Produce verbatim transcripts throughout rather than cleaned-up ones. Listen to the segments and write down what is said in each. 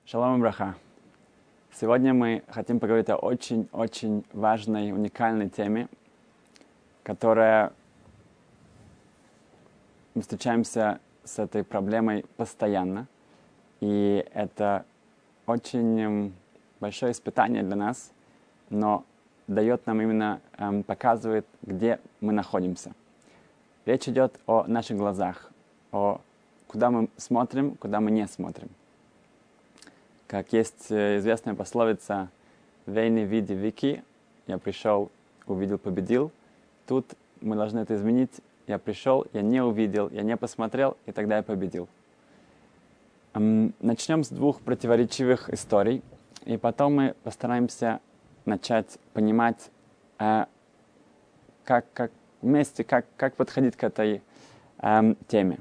Шалом браха. Сегодня мы хотим поговорить о очень-очень важной, уникальной теме, которая мы встречаемся с этой проблемой постоянно. И это очень большое испытание для нас, но дает нам именно, эм, показывает, где мы находимся. Речь идет о наших глазах, о куда мы смотрим, куда мы не смотрим. Как есть известная пословица «Вейни види вики», я пришел, увидел, победил. Тут мы должны это изменить. Я пришел, я не увидел, я не посмотрел, и тогда я победил. Начнем с двух противоречивых историй, и потом мы постараемся начать понимать, как, как вместе, как, как подходить к этой эм, теме.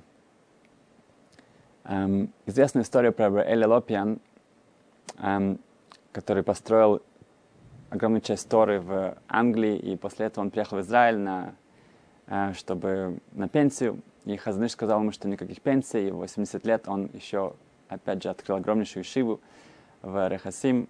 Эм, известная история про Эля Лопиан, эм, который построил огромную часть Торы в Англии, и после этого он приехал в Израиль на, э, чтобы, на пенсию. И Хазаныш сказал ему, что никаких пенсий, и в восемьдесят лет он еще, опять же, открыл огромнейшую ешиву в Рехасим.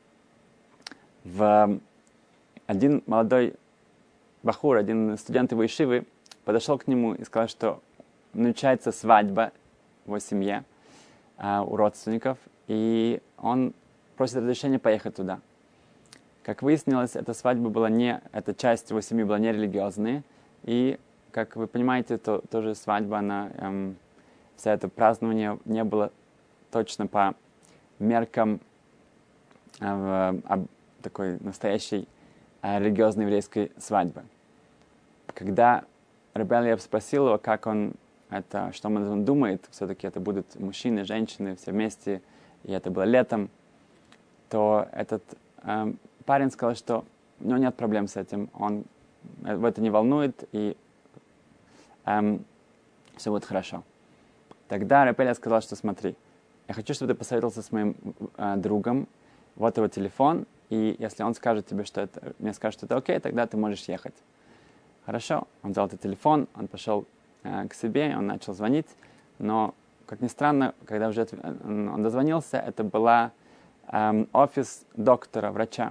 В один молодой бахур, один студент его ешивы, подошел к нему и сказал, что намечается свадьба в его семье э, у родственников, и он просит разрешения поехать туда. Как выяснилось, эта свадьба была не, эта часть его семьи была не религиозная, и, как вы понимаете, то тоже свадьба, она, эм, вся это празднование не было точно по меркам э, э, такой настоящей э, религиозной еврейской свадьбы. Когда Ребби Элиэв спросил его, как он это, что он думает, все-таки это будут мужчины, женщины, все вместе, и это было летом, то этот э, парень сказал, что у него нет проблем с этим, он в это не волнует, и э, все будет хорошо. Тогда Ребби Элиэв сказал, что смотри, я хочу, чтобы ты посоветовался с моим э, другом, вот его телефон, и если он скажет тебе, что это, мне скажет, что это окей, тогда ты можешь ехать. Хорошо, он взял этот телефон, он пошел э, к себе, он начал звонить, но, как ни странно, когда уже он дозвонился, это была эм, офис доктора, врача.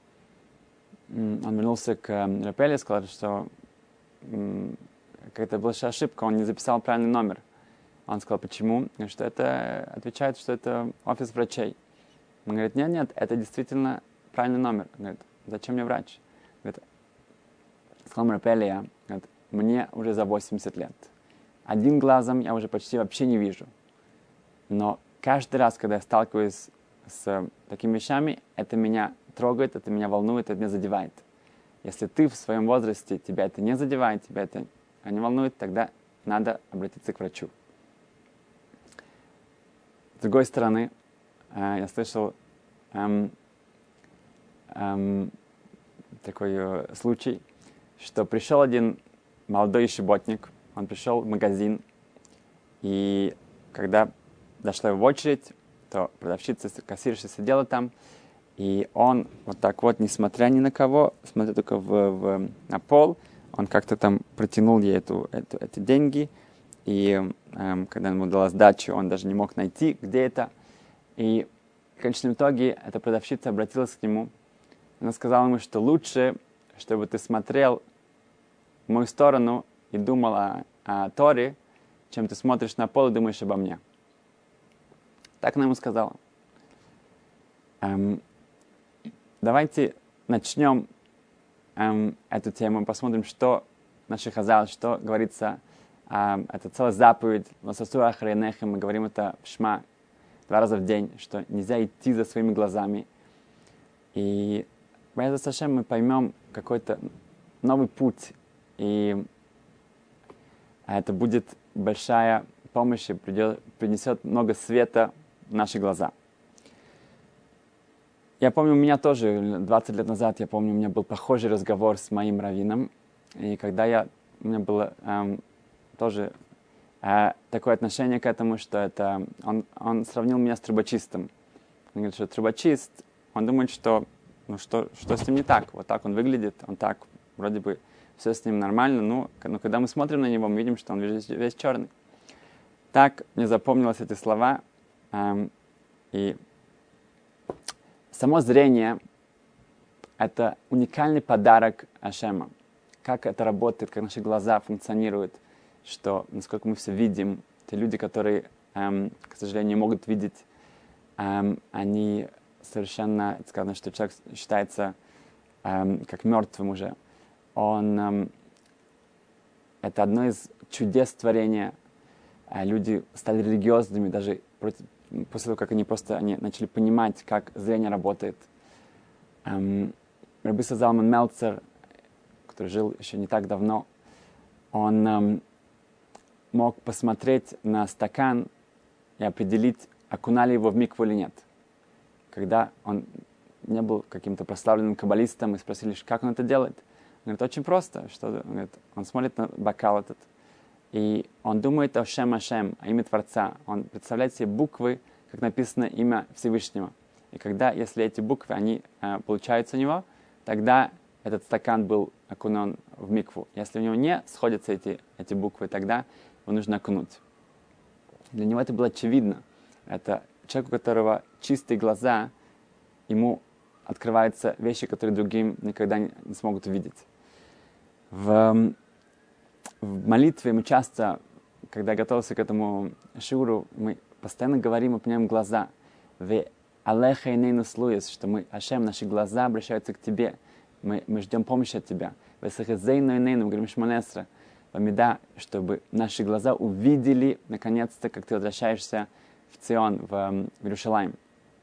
Он вернулся к эм, Ребби Элиэву и сказал, что эм, какая-то была ошибка, он не записал правильный номер. Он сказал, почему? И что это отвечает, что это офис врачей. Он говорит, нет, нет, это действительно правильный номер. Он говорит, зачем мне врач? Говорит, сказал Ребби Элиэв, говорит, мне уже за восемьдесят лет. Одним глазом я уже почти вообще не вижу. Но каждый раз, когда я сталкиваюсь с такими вещами, это меня трогает, это меня волнует, это меня задевает. Если ты в своем возрасте, тебя это не задевает, тебя это не волнует, тогда надо обратиться к врачу. С другой стороны, э, я слышал эм, эм, такой э, случай, что пришел один молодой ешеботник, он пришел в магазин, и когда дошла его очередь, то продавщица, кассирша сидела там, и он вот так вот, несмотря ни на кого, смотря только в, в, на пол, он как-то там протянул ей эту, эту, эти деньги, и эм, когда ему дала сдачу, он даже не мог найти, где это. И в конечном итоге эта продавщица обратилась к нему, она сказала ему, что лучше, чтобы ты смотрел в мою сторону и думал о, о Торе, чем ты смотришь на пол и думаешь обо мне. Так она ему сказала. Эм, давайте начнем эм, эту тему, посмотрим, что наши хазал, что говорится, эм, это целая заповедь, «Лососу ахарейнехем», мы говорим это в Шма два раза в день, что нельзя идти за своими глазами. И Б'эзрат Ашем мы поймем какой-то новый путь, и это будет большая помощь, и придет, принесет много света в наши глаза. Я помню, у меня тоже двадцать лет назад, я помню, у меня был похожий разговор с моим раввином, и когда я, у меня было эм, тоже э, такое отношение к этому, что это, он, он сравнил меня с трубочистом. Он говорит, что трубочист, он думает, что, ну что, что с ним не так, вот так он выглядит, он так, вроде бы все с ним нормально, но, но когда мы смотрим на него, мы видим, что он весь, весь черный. Так мне запомнились эти слова, эм, и само зрение — это уникальный подарок Ашема. Как это работает, как наши глаза функционируют, что, насколько мы все видим. Те люди, которые, эм, к сожалению, не могут видеть, эм, они совершенно, сказано, что человек считается эм, как мертвым уже. Он, эм, это одно из чудес творения. Э, люди стали религиозными даже против, после того, как они просто они начали понимать, как зрение работает. Эм, Рабби Залман Мельцер, который жил еще не так давно, он эм, мог посмотреть на стакан и определить, окунали его в микву или нет. Когда он не был каким-то прославленным каббалистом, и спросили, как он это делает. Он говорит, очень просто. Что, он, говорит, он смотрит на бокал этот, и он думает о Шем Ашем, о имя Творца. Он представляет себе буквы, как написано имя Всевышнего. И когда, если эти буквы, они э, получаются у него, тогда этот стакан был окунен в микву. Если у него не сходятся эти, эти буквы, тогда его нужно окунуть. Для него это было очевидно. Это человек, у которого чистые глаза, ему открываются вещи, которые другим никогда не, не смогут увидеть. В, в молитве мы часто, когда готовился к этому шиуру, мы постоянно говорим, упоминаем глаза. «Ве алеха инейну слуес», что мы, Ашем, наши глаза обращаются к Тебе. Мы, мы ждем помощи от Тебя. «Ве сахазейну инейну», мы говорим Шмонесра, «Бамида», чтобы наши глаза увидели, наконец-то, как Ты возвращаешься в Цион, в, в Иерушалаим.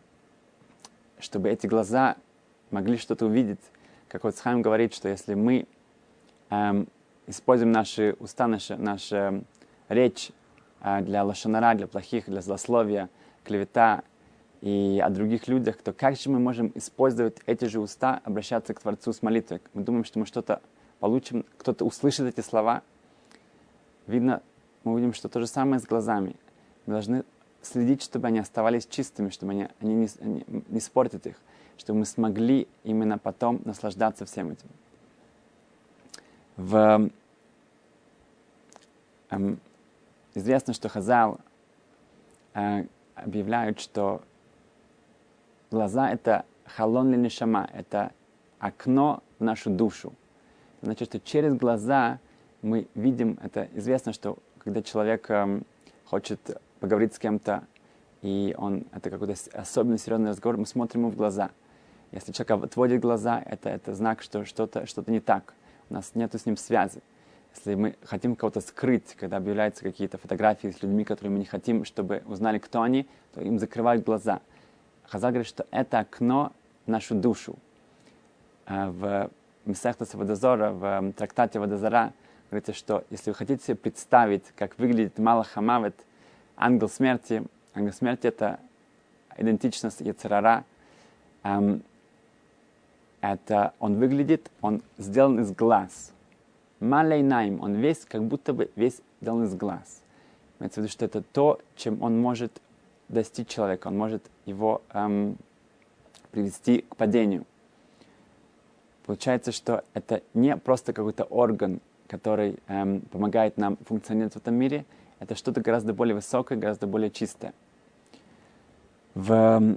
Чтобы эти глаза могли что-то увидеть. Как вот Хаим говорит, что если мы эм, используем наши уста, нашу, нашу речь э, для лошонара, для плохих, для злословия, клевета и о других людях, то как же мы можем использовать эти же уста, обращаться к Творцу с молитвой? Мы думаем, что мы что-то получим, кто-то услышит эти слова. Видно, мы увидим, что то же самое с глазами. Мы должны следить, чтобы они оставались чистыми, чтобы они, они не, не, не испортят их, чтобы мы смогли именно потом наслаждаться всем этим. В, эм, известно, что Хазал э, объявляют, что глаза — это халон ли нешама, это окно в нашу душу. Значит, что через глаза мы видим, это известно, что когда человек эм, хочет поговорить с кем-то, и он, это какой-то особенно серьезный разговор, мы смотрим ему в глаза. Если человек отводит глаза, это, это знак, что что-то, что-то не так. У нас нет с ним связи. Если мы хотим кого-то скрыть, когда объявляются какие-то фотографии с людьми, которые мы не хотим, чтобы узнали, кто они, то им закрывают глаза. Хазал говорит, что это окно в нашу душу. В Месехтес Водозора, в трактате Водозора, говорится, что если вы хотите себе представить, как выглядит Малах Хамавет, ангел смерти, ангел смерти — это идентично с Йецер ара. Эм, это он выглядит, он сделан из глаз. Малейнаим, он весь, как будто бы весь сделан из глаз. Имеется в виду, что это то, чем он может достичь человека, он может его эм, привести к падению. Получается, что это не просто какой-то орган, который эм, помогает нам функционировать в этом мире, это что-то гораздо более высокое, гораздо более чистое. В,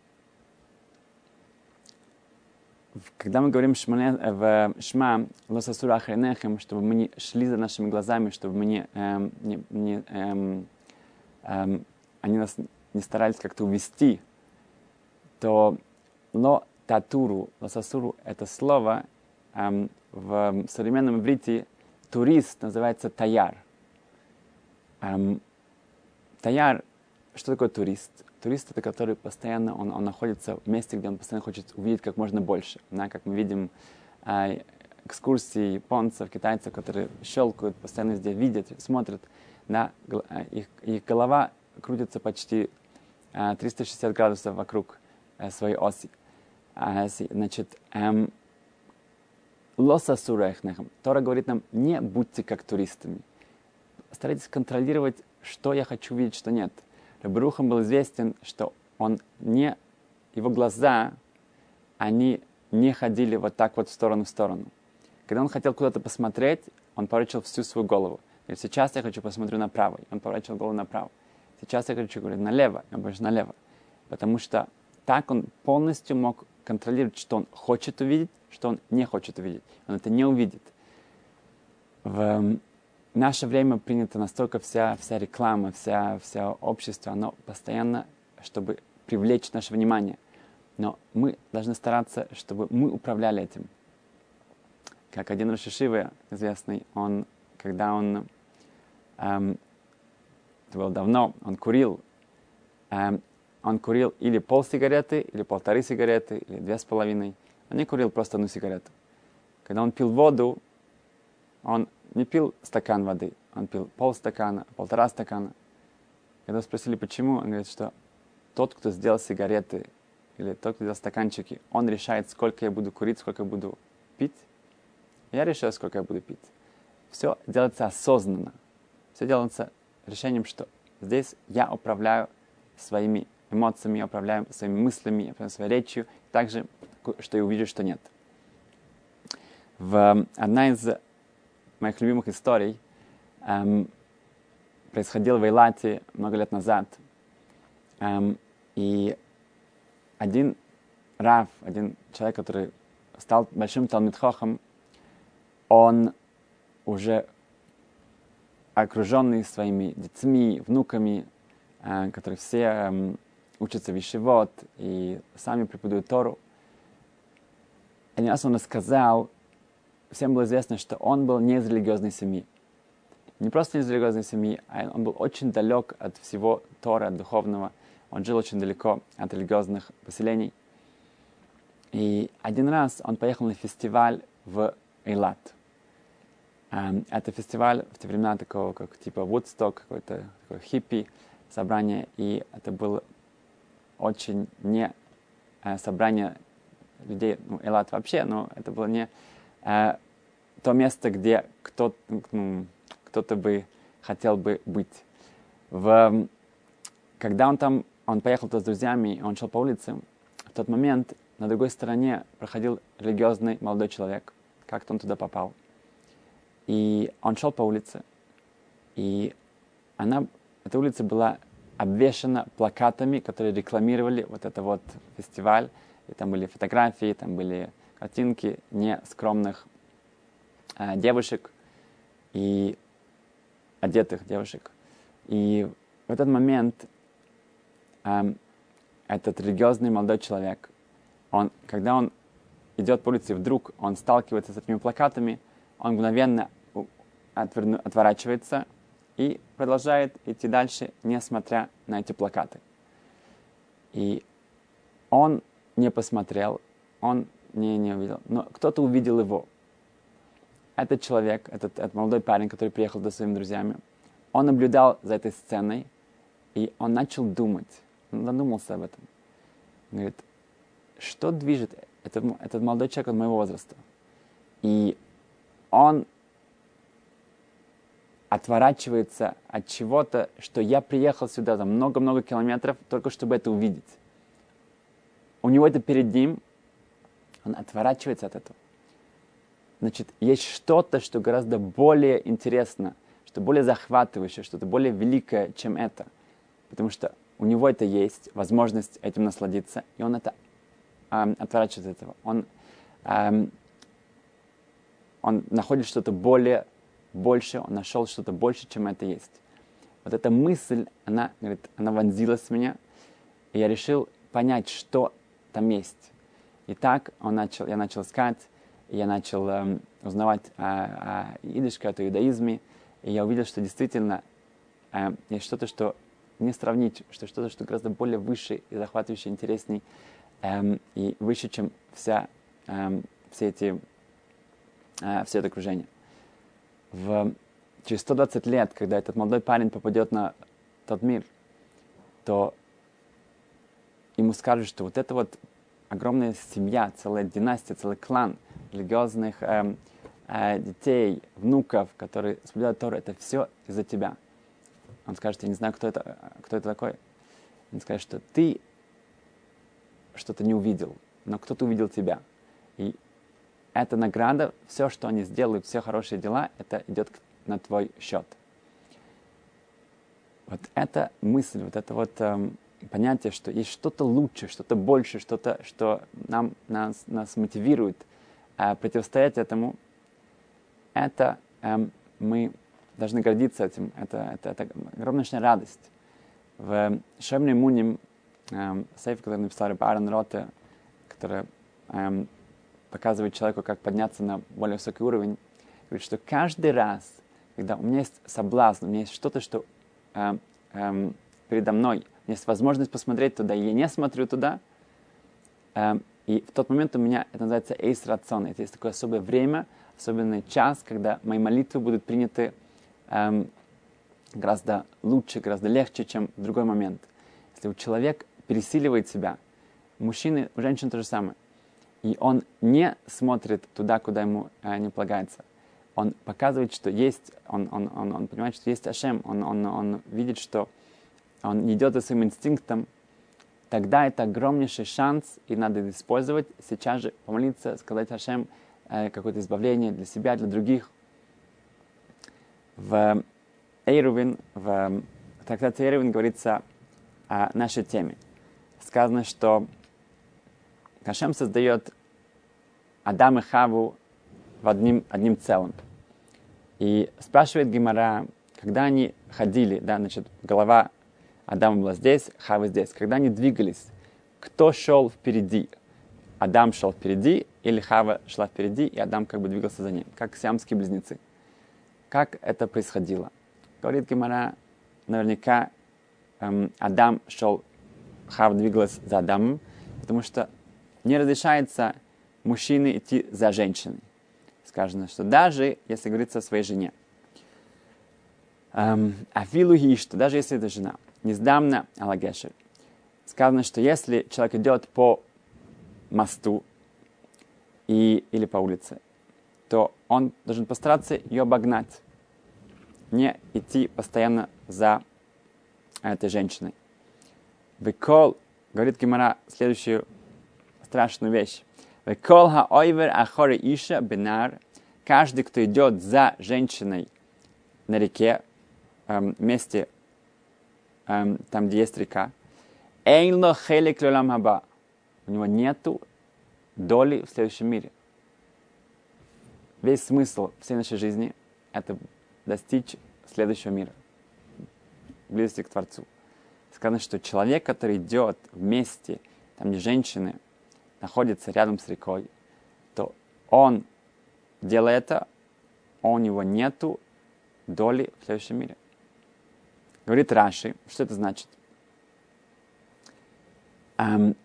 в, когда мы говорим шмане, в Шма, лосасура ахренехем, чтобы мы не шли за нашими глазами, чтобы мы не, эм, не, не эм, эм, они нас не старались как-то увести, то ло татуру, лосасуру — это слово эм, в современном иврите турист называется таяр. Эм, таяр, что такое турист? Турист — это который постоянно, он, он находится в месте, где он постоянно хочет увидеть как можно больше. Да, как мы видим э, экскурсии японцев, китайцев, которые щелкают, постоянно везде видят, смотрят. Да, их, их голова крутится почти э, триста шестьдесят градусов вокруг э, своей оси. Э, значит, эм, лоса сурехнехам. Тора говорит нам, не будьте как туристами. Старайтесь контролировать, что я хочу видеть, что нет. Рабби Рухам был известен, что он не, его глаза, они не ходили вот так вот в сторону в сторону. Когда он хотел куда-то посмотреть, он поворачивал всю свою голову. Говорит, сейчас я хочу посмотреть направо. И он поворачивал голову направо. Сейчас я хочу говорить налево, я больше налево. Потому что так он полностью мог контролировать, что он хочет увидеть, что он не хочет увидеть. Он это не увидит. В наше время принята настолько вся, вся реклама, вся, вся общество, оно постоянно, чтобы привлечь наше внимание. Но мы должны стараться, чтобы мы управляли этим. Как один рош йешивы известный, он, когда он, эм, это было давно, он курил, эм, он курил или пол сигареты, или полторы сигареты, или две с половиной. Он не курил просто одну сигарету. Когда он пил воду, он не пил стакан воды, он пил полстакана, полтора стакана. Когда спросили, почему, он говорит, что тот, кто сделал сигареты, или тот, кто сделал стаканчики, он решает, сколько я буду курить, сколько я буду пить. Я решаю, сколько я буду пить. Все делается осознанно. Все делается решением, что здесь я управляю своими эмоциями, я управляю своими мыслями, я управляю своей речью, также, что я увижу, что нет. В, одна из моих любимых историй эм, происходила в Эйлате много лет назад. Эм, и один рав, один человек, который стал большим талмид хохам, он уже окруженный своими детьми, внуками, э, которые все э, учатся в ешивот и сами преподают Тору. Один раз он рассказал, всем было известно, что он был не из религиозной семьи. Не просто не из религиозной семьи, а он был очень далек от всего Тора, от духовного. Он жил очень далеко от религиозных поселений. И один раз он поехал на фестиваль в Эйлат. Это фестиваль в те времена такого, как типа Вудсток, какой-то такой хиппи собрание. И это было очень не собрание людей, ну, Эйлат вообще, но это было не э, то место, где кто-то, ну, кто-то бы хотел бы быть. В, когда он там, он поехал туда с друзьями, он шел по улице, в тот момент на другой стороне проходил религиозный молодой человек. Как-то он туда попал. И он шел по улице, и она, эта улица была обвешана плакатами, которые рекламировали вот это вот фестиваль. И там были фотографии, там были картинки нескромных э, девушек и одетых девушек. И в этот момент э, этот религиозный молодой человек, он, когда он идет по улице, вдруг он сталкивается с этими плакатами, он мгновенно отверну, отворачивается и продолжает идти дальше, несмотря на эти плакаты. И он не посмотрел, он не, не увидел, но кто-то увидел его. Этот человек, этот, этот молодой парень, который приехал со своими друзьями, он наблюдал за этой сценой, и он начал думать, он задумался об этом. Он говорит, что движет этот, этот молодой человек от моего возраста? И он отворачивается от чего-то, что я приехал сюда за много-много километров, только чтобы это увидеть. У него это перед ним, он отворачивается от этого. Значит, есть что-то, что гораздо более интересно, что более захватывающее, что-то более великое, чем это. Потому что у него это есть, возможность этим насладиться, и он это эм, отворачивается от этого. Он, эм, он находит что-то более, больше, он нашел что-то больше, чем это есть. Вот эта мысль, она, говорит, она вонзилась в меня, и я решил понять, что там есть. И так он начал, я начал искать, и я начал эм, узнавать о, о идишке, о иудаизме, и я увидел, что действительно э, есть что-то, что не сравнить, что что-то, что гораздо более выше и захватывающе, интересней, эм, и выше, чем вся, эм, все эти, э, все это окружение. В, через сто двадцать лет, когда этот молодой парень попадет на тот мир, то ему скажут, что вот эта вот огромная семья, целая династия, целый клан религиозных э, э, детей, внуков, которые соблюдают Тору, это все из-за тебя. Он скажет, я не знаю, кто это, кто это такой. Он скажет, что ты что-то не увидел, но кто-то увидел тебя. И эта награда, все, что они сделают, все хорошие дела, это идет на твой счет. Вот эта мысль, вот эта вот эм, понятие, что есть что-то лучше, что-то больше, что-то, что нам, нас, нас мотивирует э, противостоять этому, это э, мы должны гордиться этим. Это, это, это огромная радость. В Шемне Муним, э, сейф, который написал Аарон Роте, который э, показывает человеку, как подняться на более высокий уровень, говорит, что каждый раз, когда у меня есть соблазн, у меня есть что-то, что э, э, передо мной, у меня есть возможность посмотреть туда, и я не смотрю туда, э, и в тот момент у меня, это называется эйс рацион, это есть такое особое время, особенный час, когда мои молитвы будут приняты э, гораздо лучше, гораздо легче, чем в другой момент. Если у человека пересиливает себя, у мужчины, у женщин то же самое, и он не смотрит туда, куда ему э, не полагается. Он показывает, что есть, он, он, он, он понимает, что есть Ашем, он, он, он видит, что он идет за своим инстинктом, тогда это огромнейший шанс, и надо это использовать, сейчас же помолиться, сказать Ашем э, какое-то избавление для себя, для других. В Эйрувин, в трактате Эйрувин говорится о нашей теме. Сказано, что Ашем создает Адама и Хаву в одним, одним целым. И спрашивает Гемара, когда они ходили, да, значит, голова Адама была здесь, Хавы здесь. Когда они двигались, кто шел впереди? Адам шел впереди, или Хава шла впереди, и Адам как бы двигался за ним, как сиамские близнецы. Как это происходило? Говорит Гемара, наверняка эм, Адам шел, Хава двигалась за Адамом, потому что не разрешается мужчине идти за женщиной. Сказано, что даже если говорится о своей жене, афилу гишта, даже если это жена, нездамна алагешер, сказано, что если человек идет по мосту и, или по улице, то он должен постараться ее обогнать, не идти постоянно за этой женщиной. Векол, говорит Гемара следующую страшную вещь. Векол хаойвер ахори иша бинар, каждый, кто идет за женщиной на реке, эм, месте, эм, там, где есть река, эйнло хелек лолам хаба, у него нету доли в следующем мире. Весь смысл всей нашей жизни — это достичь следующего мира, близости к Творцу. Сказано, что человек, который идет вместе, там, где женщины находятся рядом с рекой, то он, делая это, у него нету доли в следующем мире. Говорит Раши, что это значит? Эм,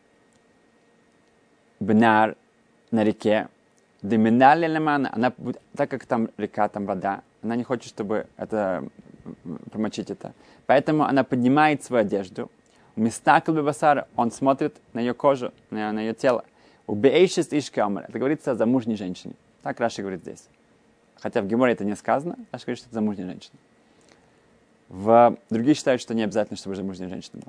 Бнар на реке, она, так как там река, там вода, она не хочет, чтобы это промочить это. Поэтому она поднимает свою одежду. У места Басара он смотрит на ее кожу, на, на ее тело. У Бейшис Ишкамар, это говорится о замужней женщине. Так Раши говорит здесь. Хотя в Геморе это не сказано, Раши говорит, что это замужняя женщина. В... Другие считают, что не обязательно, чтобы замужняя женщина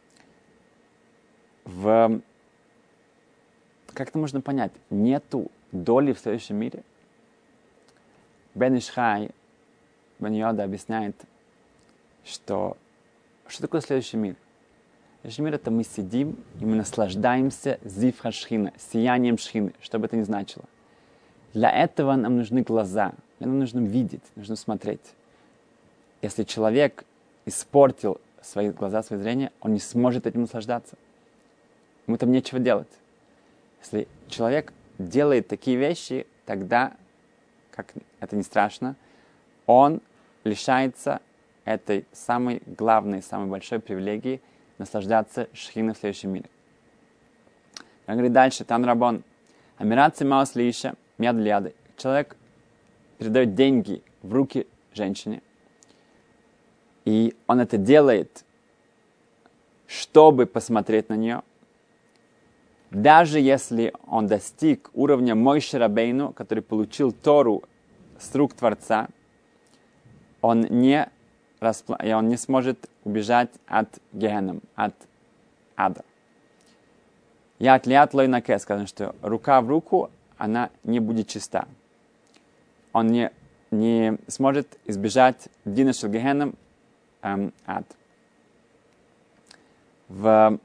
была. В... Как это можно понять? Нету доли в следующем мире? Бен Ишхай, Бен Йода объясняет, что что такое следующий мир? Следующий мир — это мы сидим и мы наслаждаемся зифха шхина, сиянием шхины, что бы это ни значило. Для этого нам нужны глаза, нам нужно видеть, нужно смотреть. Если человек испортил свои глаза, свое зрение, он не сможет этим наслаждаться. Ему там нечего делать. Если человек делает такие вещи, тогда, как это не страшно, он лишается этой самой главной, самой большой привилегии наслаждаться шхиной в следующем мире. Он говорит дальше, Тан Рабон, Амират Симаус Лиша, Мяд Ляды. Человек передает деньги в руки женщине, и он это делает, чтобы посмотреть на нее, даже если он достиг уровня Мойше Рабейну, который получил Тору с рук Творца, он не, распла... он не сможет убежать от Гехенном, от ада. Яд лиат лой наке, сказано, что рука в руку, она не будет чиста. Он не, не сможет избежать Дина шел Гехенном, эм, ад. В,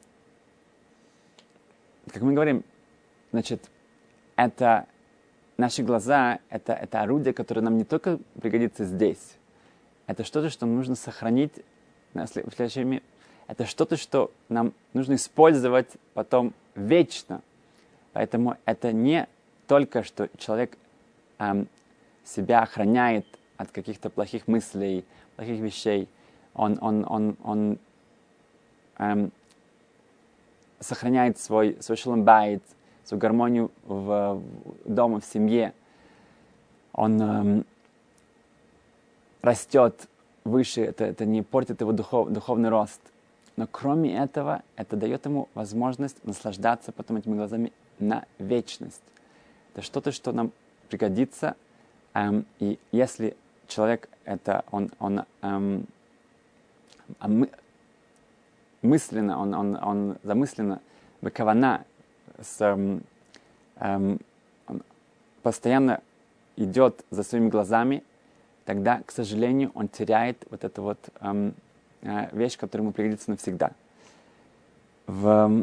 как мы говорим, значит, это наши глаза, это, это орудие, которое нам не только пригодится здесь, это что-то, что нужно сохранить в следующем мире. Это что-то, что нам нужно использовать потом вечно. Поэтому это не только, что человек эм, себя охраняет от каких-то плохих мыслей, плохих вещей. Он, он, он, он эм, сохраняет свой, свой шалом байт, свою гармонию в, в дома, в семье. Он эм, растет выше, это, это не портит его духов, духовный рост. Но кроме этого, это дает ему возможность наслаждаться потом этими глазами на вечность. Это что-то, что нам пригодится. Эм, и если человек это, он, он эм, мы, мысленно, он, он, он замысленно, бекавана, с, эм, эм, он постоянно идет за своими глазами, тогда, к сожалению, он теряет вот эту вот эм, э, вещь, которая ему пригодится навсегда. В,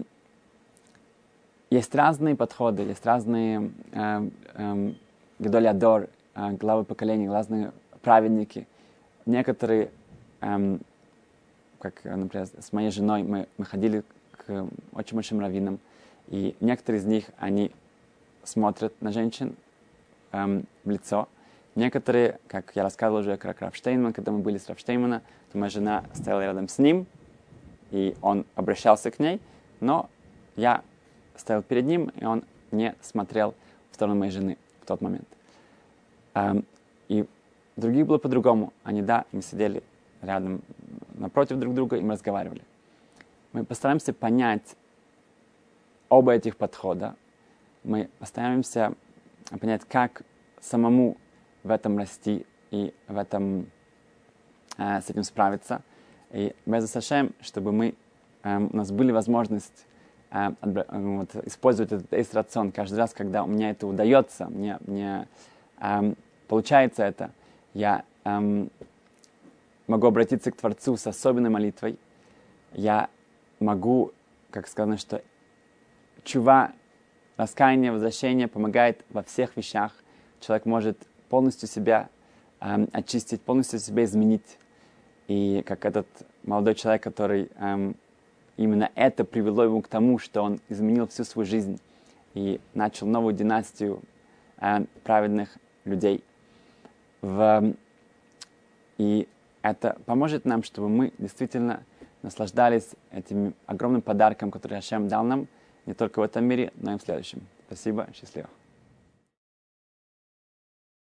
есть разные подходы, есть разные э, э, Гедоль Адор, э, главы поколений, разные праведники. Некоторые, э, как, например, с моей женой, мы, мы ходили к очень большим раввинам, и некоторые из них, они смотрят на женщин э, в лицо. Некоторые, как я рассказывал уже, как Рав Штейнман, когда мы были с Рав Штейнмана, то моя жена стояла рядом с ним, и он обращался к ней, но я стоял перед ним, и он не смотрел в сторону моей жены в тот момент. Um, и других было по-другому. Они, да, мы сидели рядом, напротив друг друга, и мы разговаривали. Мы постараемся понять оба этих подхода. Мы постараемся понять, как самому в этом расти и в этом, э, с этим справиться. И без Ашем, чтобы мы, э, у нас были возможность э, вот, использовать этот эйс-рацион каждый раз, когда у меня это удается, мне, мне э, получается это, я э, могу обратиться к Творцу с особенной молитвой. Я могу, как сказано, что чува, раскаяние, возвращение помогает во всех вещах. Человек может полностью себя эм, очистить, полностью себя изменить. И как этот молодой человек, который эм, именно это привело его к тому, что он изменил всю свою жизнь и начал новую династию э, праведных людей. В, и это поможет нам, чтобы мы действительно наслаждались этим огромным подарком, который Ашем дал нам, не только в этом мире, но и в следующем. Спасибо, счастливо.